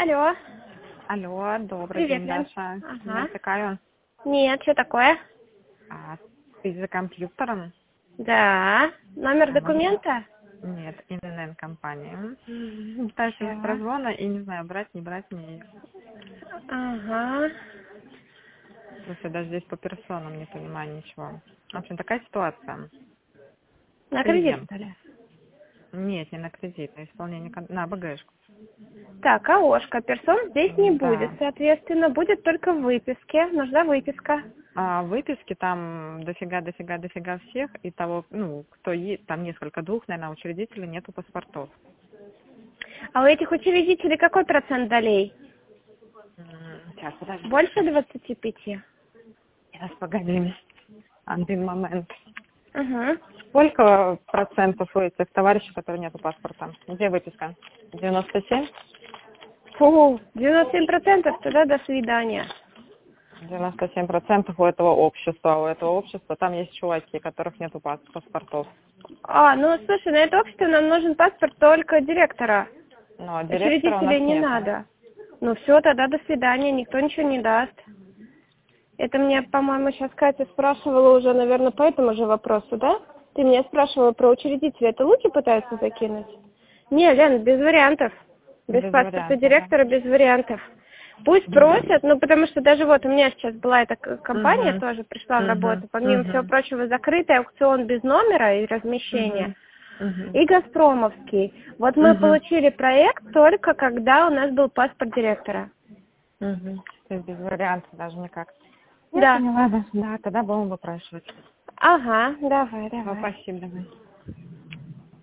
Алло. Алло, добрый Привет, день, Лен. Даша. Не Ага. отвлекаю. Нет, что такое? Ты за компьютером? Да. Номер Можно? документа? Нет, ИНН-компания. Пытаюсь без Сейчас. прозвона и не знаю, брать, не брать мне ее. Ага. Слушай, даже здесь по персонам не понимаю ничего. В общем, такая ситуация. На кредит, Клиент. что ли? Нет, не на кредит, на исполнение, на БГшку. Так, АОшка. Персон здесь не будет, Да. соответственно, будет только в выписке. Нужна выписка. А выписки там дофига всех, и того, кто есть, там несколько, двух, наверное, учредителей, нету паспортов. А у этих учредителей какой процент долей? Сейчас, подожди. Больше 25? Сейчас, погоди. Один момент. Угу. Сколько процентов у этих товарищей, которые нету паспорта? Где выписка? 97? Фу, 97%, тогда до свидания. 97% у этого общества. У этого общества там есть чуваки, у которых нету паспортов. Ну слушай, на это общество нам нужен паспорт только директора. Но директора у нас Учредителей не нету. надо. Ну все, тогда до свидания, никто ничего не даст. Это мне, по-моему, сейчас Катя спрашивала уже, наверное, по этому же вопросу, да? Ты меня спрашивала про учредителя. Это Луки пытаются закинуть? Не, Лен, без вариантов. Без Без паспорта вариантов, да? директора, без вариантов. Пусть просят, потому что даже вот у меня сейчас была эта компания, Угу. тоже пришла в Угу. работу, помимо всего Угу. прочего, закрытый аукцион без номера и размещения, Угу. Угу. и Газпромовский. Вот мы Угу. получили проект только когда у нас был паспорт директора. Угу. То есть без вариантов даже никак. Я Да. поняла, да. Да, тогда будем выпрашивать. Ага, давай, Все, давай. спасибо, давай.